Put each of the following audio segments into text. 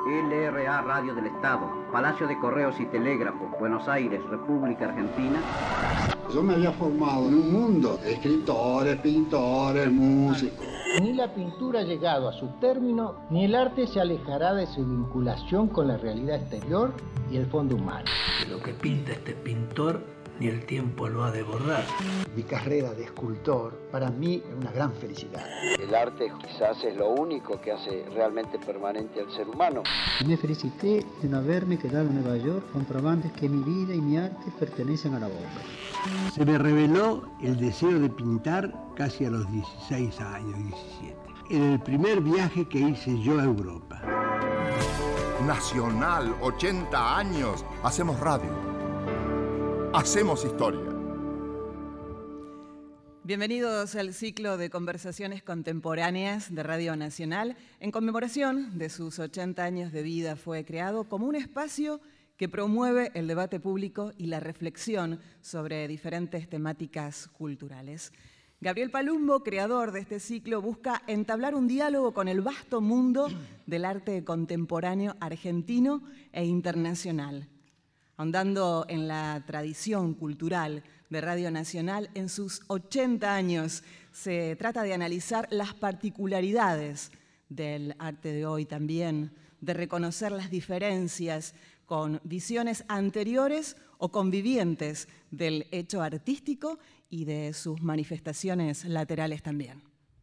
LRA Radio del Estado, Palacio de Correos y Telégrafos, Buenos Aires, República Argentina. Yo me había formado en un mundo de escritores, pintores, músicos. Ni la pintura ha llegado a su término, ni el arte se alejará de su vinculación con la realidad exterior y el fondo humano. Lo que pinta este pintor, ni el tiempo lo ha de borrar. Mi carrera de escultor, para mí, es una gran felicidad. El arte quizás es lo único que hace realmente permanente al ser humano. Me felicité de no haberme quedado en Nueva York, comprobando que mi vida y mi arte pertenecen a la obra. Se me reveló el deseo de pintar casi a los 16 años, 17. En el primer viaje que hice yo a Europa. Nacional, 80 años, hacemos radio. Hacemos historia. Bienvenidos al ciclo de conversaciones contemporáneas de Radio Nacional. En conmemoración de sus 80 años de vida fue creado como un espacio que promueve el debate público y la reflexión sobre diferentes temáticas culturales. Gabriel Palumbo, creador de este ciclo, busca entablar un diálogo con el vasto mundo del arte contemporáneo argentino e internacional. Ahondando en la tradición cultural de Radio Nacional, en sus 80 años se trata de analizar las particularidades del arte de hoy también, de reconocer las diferencias con visiones anteriores o convivientes del hecho artístico y de sus manifestaciones laterales también.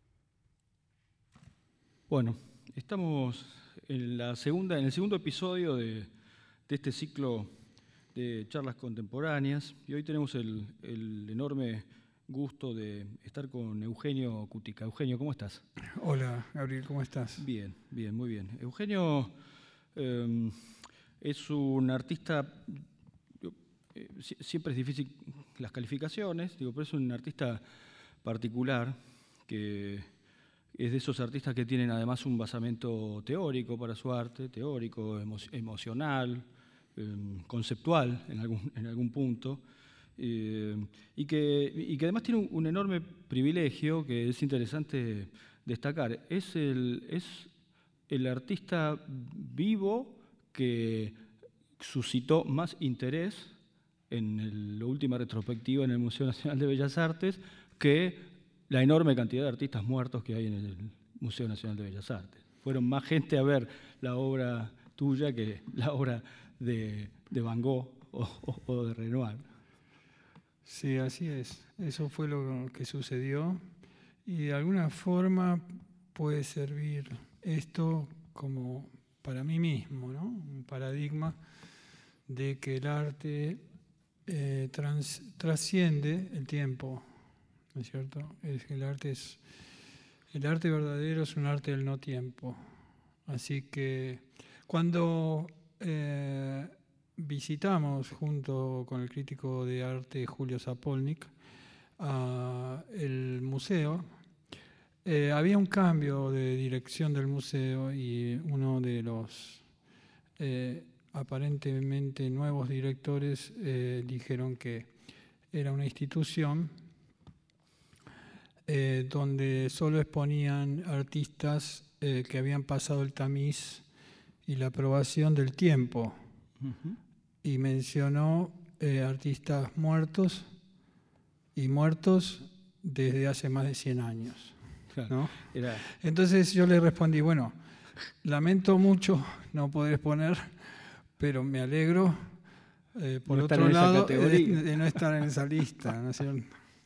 Bueno, estamos en el segundo episodio de este ciclo de charlas contemporáneas, y hoy tenemos el enorme gusto de estar con Eugenio Cutica. Eugenio, ¿cómo estás? Hola, Gabriel, ¿cómo estás? Bien, muy bien. Eugenio es un artista, siempre es difícil las calificaciones, pero es un artista particular, que es de esos artistas que tienen además un basamento teórico para su arte, teórico, emocional, conceptual en algún punto, y que además tiene un enorme privilegio que es interesante destacar. Es el artista vivo que suscitó más interés en la última retrospectiva en el Museo Nacional de Bellas Artes que la enorme cantidad de artistas muertos que hay en el Museo Nacional de Bellas Artes. Fueron más gente a ver la obra tuya que la obra de Van Gogh o de Renoir. Sí, así es. Eso fue lo que sucedió, y de alguna forma puede servir esto como para mí mismo, ¿no? Un paradigma de que el arte trasciende el tiempo, ¿no es cierto? El arte verdadero es un arte del no tiempo. Así que cuando visitamos junto con el crítico de arte Julio Zapolnik el museo, había un cambio de dirección del museo, y uno de los aparentemente nuevos directores dijeron que era una institución donde solo exponían artistas que habían pasado el tamiz y la aprobación del tiempo. Uh-huh. Y mencionó artistas muertos desde hace más de 100 años. Claro, ¿no? Entonces yo le respondí, bueno, lamento mucho no poder exponer, pero me alegro, por no otro lado, de no estar en esa lista, ¿no es cierto?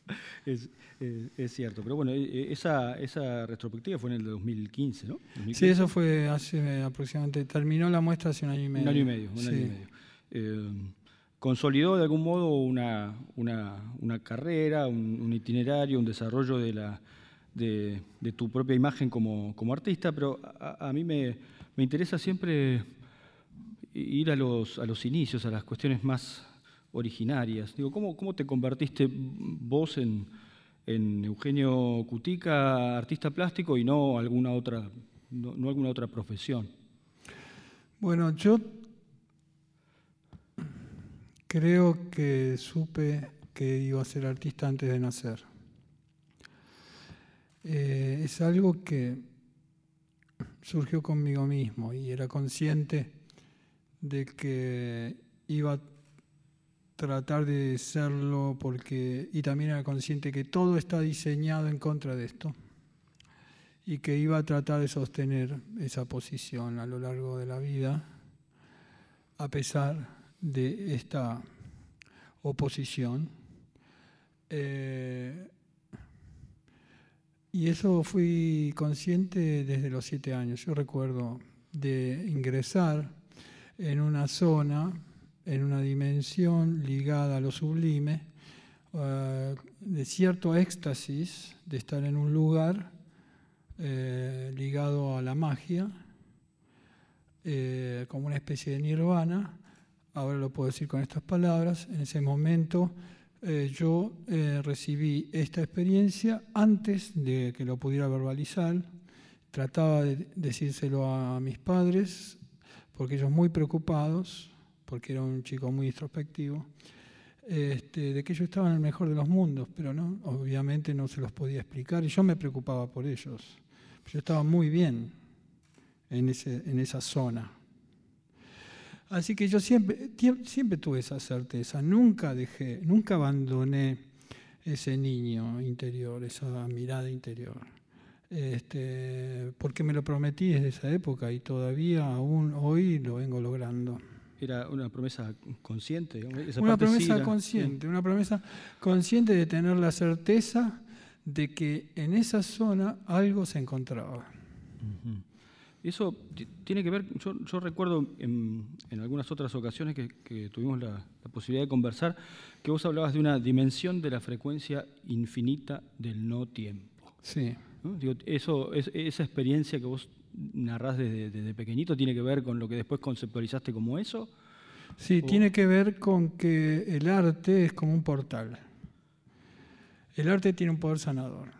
Es cierto, pero bueno, esa retrospectiva fue en el 2015, ¿no? 2015. Sí, eso fue hace aproximadamente, terminó la muestra hace un año y medio. Un año y medio. Consolidó de algún modo una carrera, un itinerario, un desarrollo de tu propia imagen como artista, pero a mí me interesa siempre ir a los inicios, a las cuestiones más originarias. Digo, ¿cómo te convertiste vos en Eugenio Cutica, artista plástico, y no alguna otra profesión? Bueno, yo creo que supe que iba a ser artista antes de nacer. Es algo que surgió conmigo mismo y era consciente de que iba a tratar de serlo y también era consciente que todo está diseñado en contra de esto y que iba a tratar de sostener esa posición a lo largo de la vida a pesar de esta oposición. Y eso fui consciente desde los 7 años. Yo recuerdo de ingresar en una zona, en una dimensión ligada a lo sublime, de cierto éxtasis, de estar en un lugar ligado a la magia, como una especie de nirvana. Ahora lo puedo decir con estas palabras. En ese momento yo recibí esta experiencia antes de que lo pudiera verbalizar. Trataba de decírselo a mis padres, porque ellos muy preocupados, porque era un chico muy introspectivo, de que yo estaba en el mejor de los mundos, pero no, obviamente no se los podía explicar y yo me preocupaba por ellos. Yo estaba muy bien en esa zona. Así que yo siempre tuve esa certeza, nunca abandoné ese niño interior, esa mirada interior, porque me lo prometí desde esa época y todavía aún hoy lo vengo logrando. ¿Era una promesa consciente? Una promesa consciente, una promesa consciente de tener la certeza de que en esa zona algo se encontraba. Uh-huh. Eso tiene que ver, yo recuerdo en algunas otras ocasiones que tuvimos la posibilidad de conversar, que vos hablabas de una dimensión de la frecuencia infinita del no tiempo. Sí. ¿No? Digo, esa experiencia que vos narrás desde pequeñito, ¿tiene que ver con lo que después conceptualizaste como eso? Sí, tiene que ver con que el arte es como un portal. El arte tiene un poder sanador.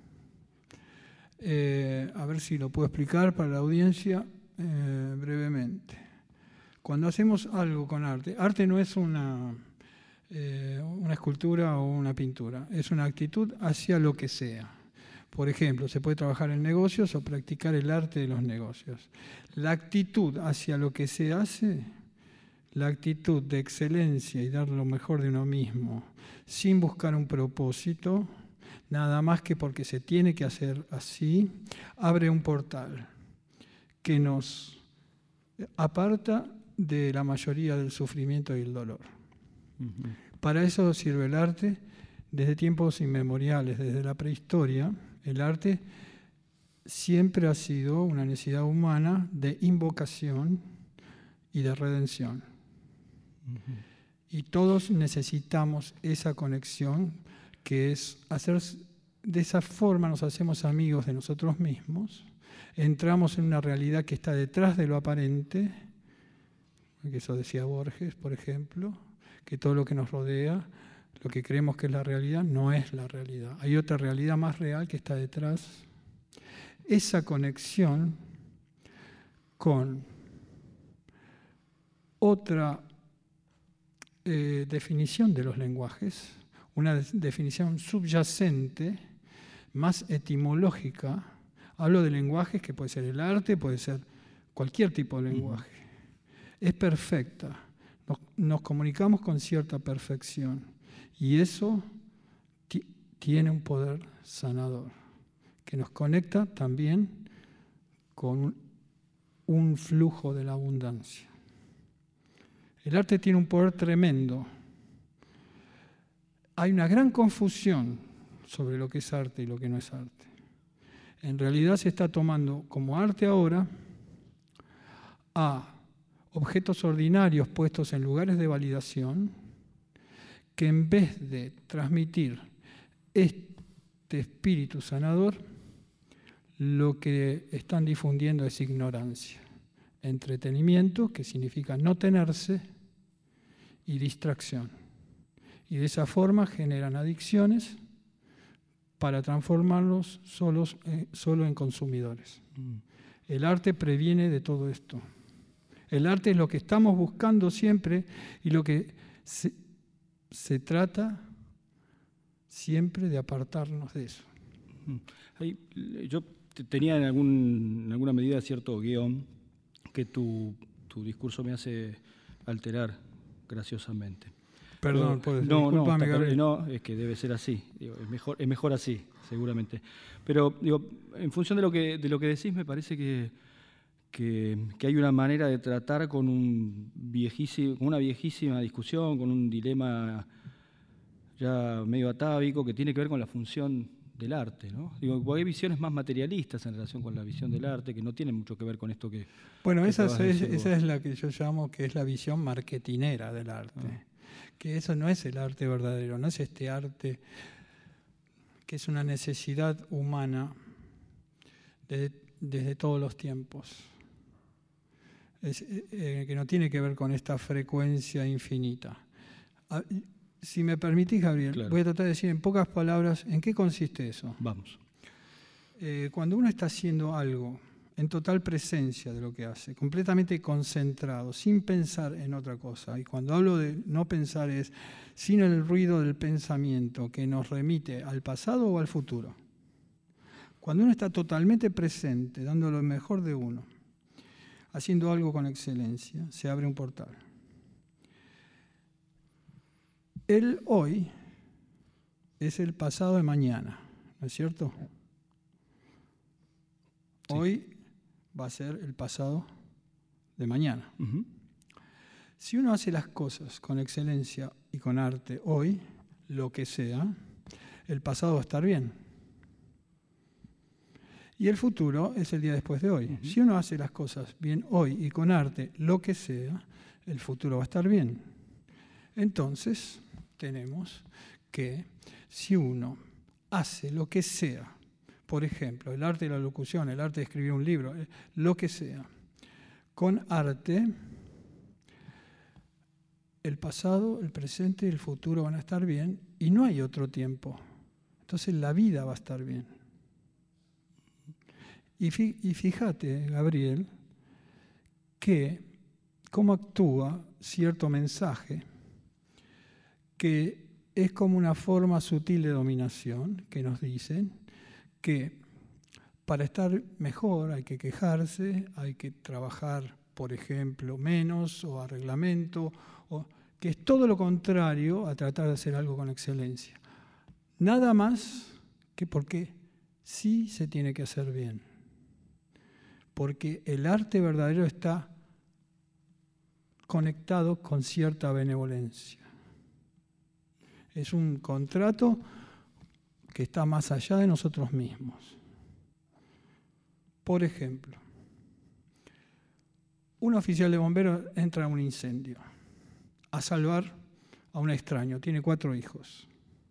A ver si lo puedo explicar para la audiencia brevemente. Cuando hacemos algo con arte no es una escultura o una pintura, es una actitud hacia lo que sea. Por ejemplo, se puede trabajar en negocios o practicar el arte de los negocios. La actitud hacia lo que se hace, la actitud de excelencia y dar lo mejor de uno mismo, sin buscar un propósito, nada más que porque se tiene que hacer así, abre un portal que nos aparta de la mayoría del sufrimiento y el dolor. Uh-huh. Para eso sirve el arte desde tiempos inmemoriales, desde la prehistoria. El arte siempre ha sido una necesidad humana de invocación y de redención. Uh-huh. Y todos necesitamos esa conexión, que es hacer, de esa forma nos hacemos amigos de nosotros mismos, entramos en una realidad que está detrás de lo aparente, que eso decía Borges, por ejemplo, que todo lo que nos rodea, lo que creemos que es la realidad, no es la realidad. Hay otra realidad más real que está detrás. Esa conexión con otra definición de los lenguajes, una definición subyacente, más etimológica. Hablo de lenguajes que puede ser el arte, puede ser cualquier tipo de lenguaje. Es perfecta. Nos comunicamos con cierta perfección y eso tiene un poder sanador que nos conecta también con un flujo de la abundancia. El arte tiene un poder tremendo. Hay una gran confusión sobre lo que es arte y lo que no es arte. En realidad se está tomando como arte ahora a objetos ordinarios puestos en lugares de validación que en vez de transmitir este espíritu sanador, lo que están difundiendo es ignorancia, entretenimiento, que significa no tenerse, y distracción. Y de esa forma generan adicciones para transformarlos solo en consumidores. El arte previene de todo esto. El arte es lo que estamos buscando siempre y lo que se trata siempre de apartarnos de eso. Yo tenía en alguna medida cierto guión que tu discurso me hace alterar graciosamente. Perdón, pues, discúlpame, Gabriel. No, es que debe ser así. Digo, es mejor así, seguramente. Pero digo, en función de lo que decís, me parece que hay una manera de tratar con una viejísima discusión, con un dilema ya medio atávico que tiene que ver con la función del arte, ¿no? Digo, porque hay visiones más materialistas en relación con la visión del arte que no tienen mucho que ver con esto que... Bueno, esa es la que yo llamo que es la visión marketinera del arte. Que eso no es el arte verdadero, no es este arte que es una necesidad humana desde todos los tiempos. Que no tiene que ver con esta frecuencia infinita. Si me permitís, Gabriel, claro. Voy a tratar de decir en pocas palabras en qué consiste eso. Vamos. Cuando uno está haciendo algo en total presencia de lo que hace, completamente concentrado, sin pensar en otra cosa, y cuando hablo de no pensar es sin el ruido del pensamiento que nos remite al pasado o al futuro. Cuando uno está totalmente presente, dando lo mejor de uno, haciendo algo con excelencia, se abre un portal. El hoy es el pasado de mañana, ¿no es cierto? Sí. Hoy va a ser el pasado de mañana. Uh-huh. Si uno hace las cosas con excelencia y con arte hoy, lo que sea, el pasado va a estar bien. Y el futuro es el día después de hoy. Uh-huh. Si uno hace las cosas bien hoy y con arte, lo que sea, el futuro va a estar bien. Entonces, tenemos que si uno hace lo que sea, por ejemplo, el arte de la locución, el arte de escribir un libro, lo que sea, con arte, el pasado, el presente y el futuro van a estar bien y no hay otro tiempo. Entonces la vida va a estar bien. Y fíjate, Gabriel, que cómo actúa cierto mensaje que es como una forma sutil de dominación, que nos dicen que para estar mejor hay que quejarse, hay que trabajar, por ejemplo, menos o a reglamento, que es todo lo contrario a tratar de hacer algo con excelencia. Nada más que porque sí se tiene que hacer bien. Porque el arte verdadero está conectado con cierta benevolencia. Es un contrato que está más allá de nosotros mismos. Por ejemplo, un oficial de bomberos entra a un incendio a salvar a un extraño, tiene 4 hijos.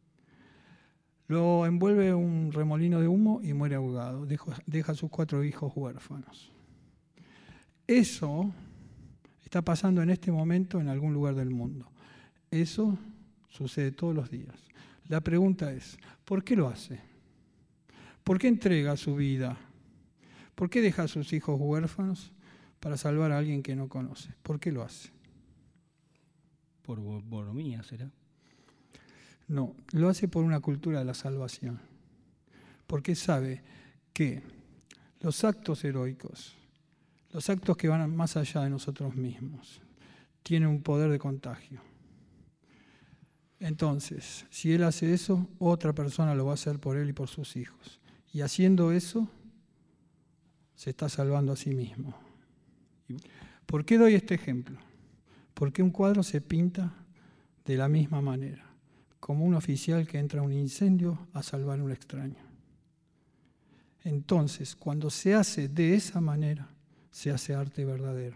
Lo envuelve un remolino de humo y muere ahogado, deja a sus 4 hijos huérfanos. Eso está pasando en este momento en algún lugar del mundo. Eso sucede todos los días. La pregunta es, ¿por qué lo hace? ¿Por qué entrega su vida? ¿Por qué deja a sus hijos huérfanos para salvar a alguien que no conoce? ¿Por qué lo hace? ¿Por bonomía será? No, lo hace por una cultura de la salvación. Porque sabe que los actos heroicos, los actos que van más allá de nosotros mismos, tienen un poder de contagio. Entonces, si él hace eso, otra persona lo va a hacer por él y por sus hijos. Y haciendo eso, se está salvando a sí mismo. ¿Por qué doy este ejemplo? Porque un cuadro se pinta de la misma manera, como un oficial que entra a un incendio a salvar a un extraño. Entonces, cuando se hace de esa manera, se hace arte verdadero.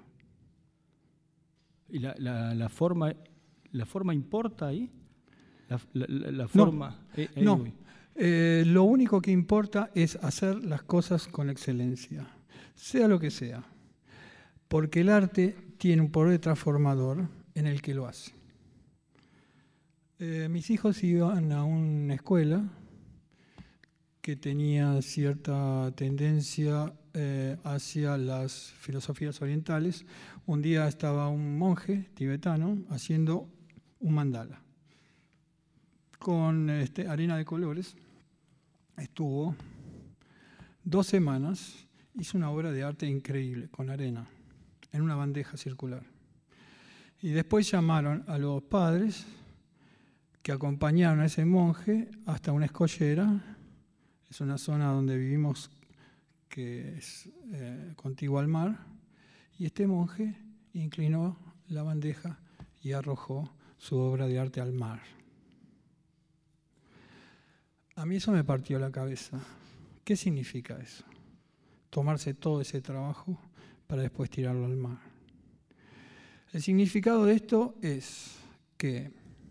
¿Y la forma importa ahí? La forma... No, lo único que importa es hacer las cosas con excelencia, sea lo que sea, porque el arte tiene un poder transformador en el que lo hace. Mis hijos iban a una escuela que tenía cierta tendencia hacia las filosofías orientales. Un día estaba un monje tibetano haciendo un mandala con arena de colores. Estuvo 2 semanas, hizo una obra de arte increíble, con arena, en una bandeja circular. Y después llamaron a los padres que acompañaron a ese monje hasta una escollera. Es una zona donde vivimos que es contigua al mar. Y este monje inclinó la bandeja y arrojó su obra de arte al mar. A mí eso me partió la cabeza. ¿Qué significa eso? Tomarse todo ese trabajo para después tirarlo al mar. El significado de esto es que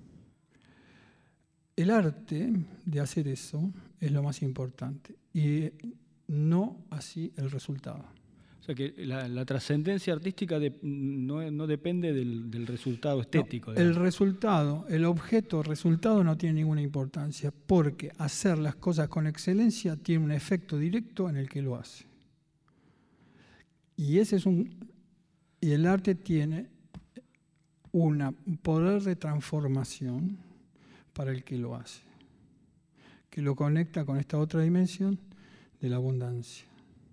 el arte de hacer eso es lo más importante y no así el resultado. O sea que la trascendencia artística no depende del resultado estético. No, el resultado, el objeto resultado no tiene ninguna importancia, porque hacer las cosas con excelencia tiene un efecto directo en el que lo hace. Y el arte tiene un poder de transformación para el que lo hace, que lo conecta con esta otra dimensión de la abundancia.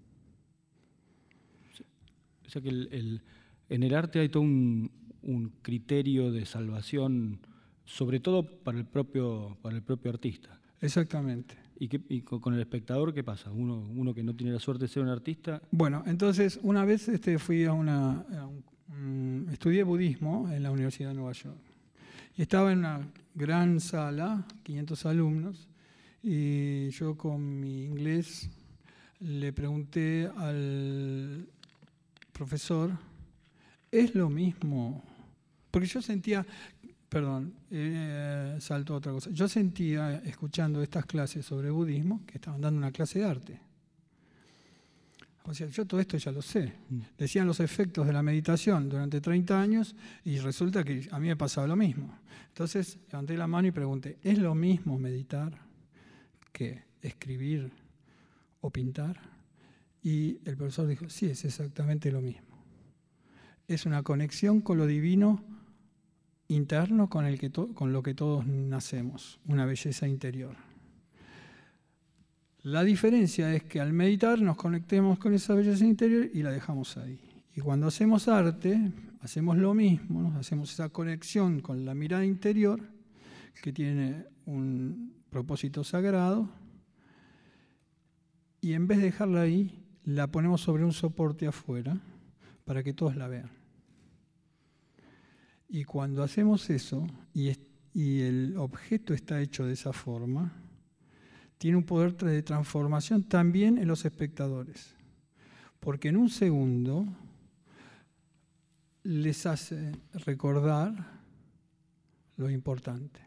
O sea que en el arte hay todo un criterio de salvación, sobre todo para el propio artista. Exactamente. ¿Y con el espectador qué pasa? Uno que no tiene la suerte de ser un artista. Bueno, entonces una vez fui estudié budismo en la Universidad de Nueva York. Y estaba en una gran sala, 500 alumnos, y yo con mi inglés le pregunté al profesor, ¿es lo mismo? Porque yo sentía, salto a otra cosa, yo sentía, escuchando estas clases sobre budismo, que estaban dando una clase de arte. O sea, yo todo esto ya lo sé. Decían los efectos de la meditación durante 30 años y resulta que a mí me pasaba lo mismo. Entonces levanté la mano y pregunté, ¿es lo mismo meditar que escribir o pintar? Y el profesor dijo, sí, es exactamente lo mismo. Es una conexión con lo divino interno con lo que todos nacemos, una belleza interior. La diferencia es que al meditar nos conectemos con esa belleza interior y la dejamos ahí. Y cuando hacemos arte, hacemos lo mismo, ¿no? Hacemos esa conexión con la mirada interior que tiene un propósito sagrado y en vez de dejarla ahí, la ponemos sobre un soporte afuera para que todos la vean. Y cuando hacemos eso y el objeto está hecho de esa forma, tiene un poder de transformación también en los espectadores. Porque en un segundo les hace recordar lo importante.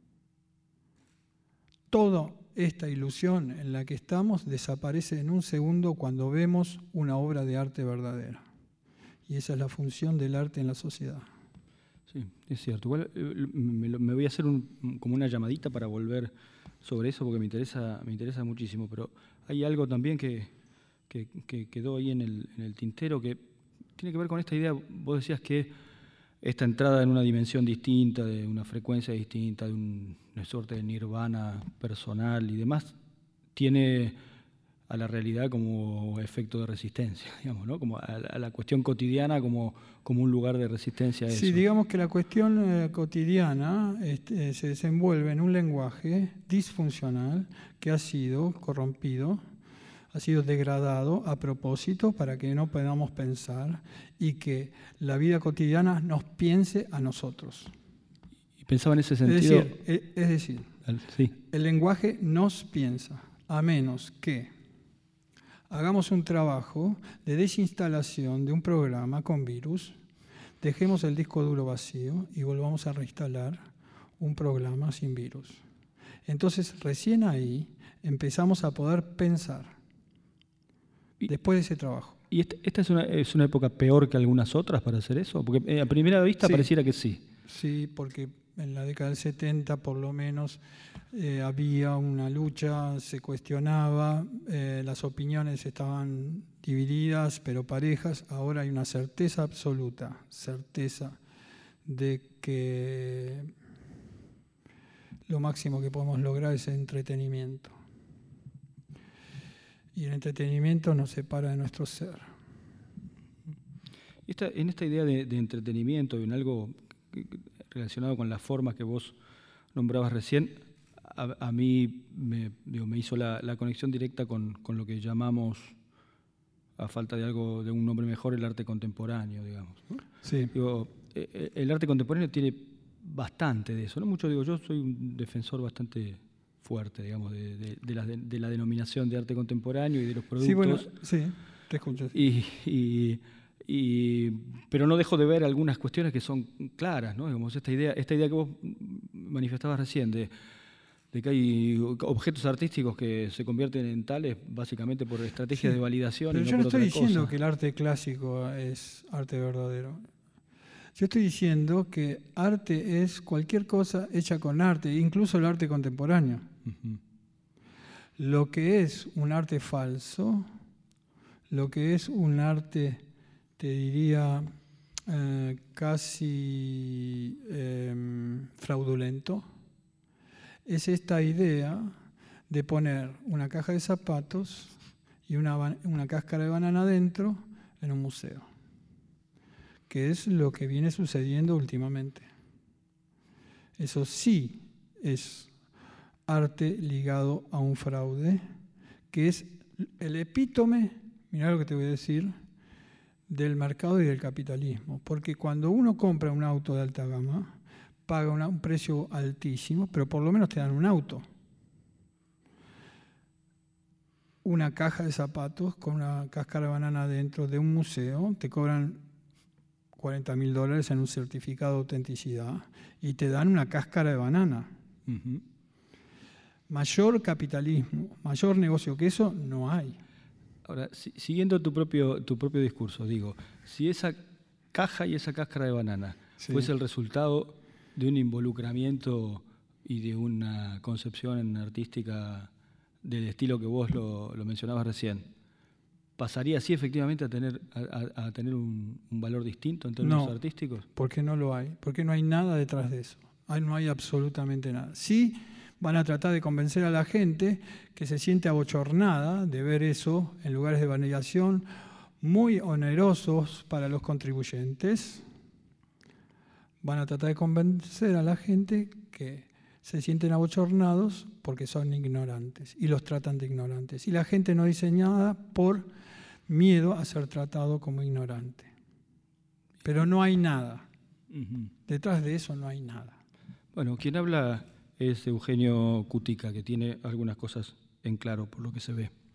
Toda esta ilusión en la que estamos desaparece en un segundo cuando vemos una obra de arte verdadera. Y esa es la función del arte en la sociedad. Sí, es cierto. Igual me voy a hacer como una llamadita para volver sobre eso porque me interesa muchísimo, pero hay algo también que quedó ahí en el tintero que tiene que ver con esta idea. Vos decías que esta entrada en una dimensión distinta, de una frecuencia distinta, de una suerte de nirvana personal y demás, tiene a la realidad como efecto de resistencia, digamos, ¿no? Como a la cuestión cotidiana como un lugar de resistencia a eso. Sí, digamos que la cuestión cotidiana se desenvuelve en un lenguaje disfuncional que ha sido corrompido, ha sido degradado a propósito para que no podamos pensar y que la vida cotidiana nos piense a nosotros. Y pensaba en ese sentido. Es decir, sí. El lenguaje nos piensa, a menos que hagamos un trabajo de desinstalación de un programa con virus, dejemos el disco duro vacío y volvamos a reinstalar un programa sin virus. Entonces, recién ahí empezamos a poder pensar. Después de ese trabajo. ¿Y esta es una época peor que algunas otras para hacer eso? Porque a primera vista pareciera que sí. Sí, porque en la década del 70 por lo menos había una lucha, se cuestionaba, las opiniones estaban divididas pero parejas. Ahora hay una certeza absoluta, certeza de que lo máximo que podemos lograr es entretenimiento. y el entretenimiento nos separa de nuestro ser. En esta idea de entretenimiento y en algo relacionado con las formas que vos nombrabas recién, a mí me hizo la conexión directa con lo que llamamos, a falta de un nombre mejor, el arte contemporáneo, digamos, ¿no? Sí. El arte contemporáneo tiene bastante de eso, no mucho. Yo soy un defensor bastante fuerte, digamos, de la denominación de arte contemporáneo y de los productos. Sí, bueno, sí, te escucho. Pero no dejo de ver algunas cuestiones que son claras, ¿no? Digamos, esta idea que vos manifestabas recién de que hay objetos artísticos que se convierten en tales básicamente por estrategias de validación. Pero y no yo no por estoy otra diciendo cosa. que el arte clásico es arte verdadero. Yo estoy diciendo que arte es cualquier cosa hecha con arte, incluso el arte contemporáneo. Uh-huh. Lo que es un arte falso, lo que es un arte, te diría, casi fraudulento, es esta idea de poner una caja de zapatos y una cáscara de banana adentro en un museo, que es lo que viene sucediendo últimamente. Eso sí es arte ligado a un fraude, que es el epítome, mirá lo que te voy a decir, del mercado y del capitalismo. Porque cuando uno compra un auto de alta gama, paga un precio altísimo, pero por lo menos te dan un auto. Una caja de zapatos con una cáscara de banana dentro de un museo, te cobran $40.000 en un certificado de autenticidad y te dan una cáscara de banana. Uh-huh. Mayor capitalismo, mayor negocio que eso no hay. Ahora, siguiendo tu propio discurso, digo, si esa caja y esa cáscara de banana fuese el resultado de un involucramiento y de una concepción artística del estilo que vos lo mencionabas recién, ¿pasaría así efectivamente a tener un valor distinto en términos artísticos? No, porque no lo hay, porque no hay nada detrás de eso, no hay absolutamente nada. Sí van a tratar de convencer a la gente que se siente abochornada de ver eso en lugares de validación muy onerosos para los contribuyentes. Van a tratar de convencer a la gente que se sienten abochornados porque son ignorantes y los tratan de ignorantes. Y la gente no dice nada por miedo a ser tratado como ignorante. Pero no hay nada. Uh-huh. Detrás de eso no hay nada. Bueno, quien habla es Eugenio Cutica, que tiene algunas cosas en claro por lo que se ve.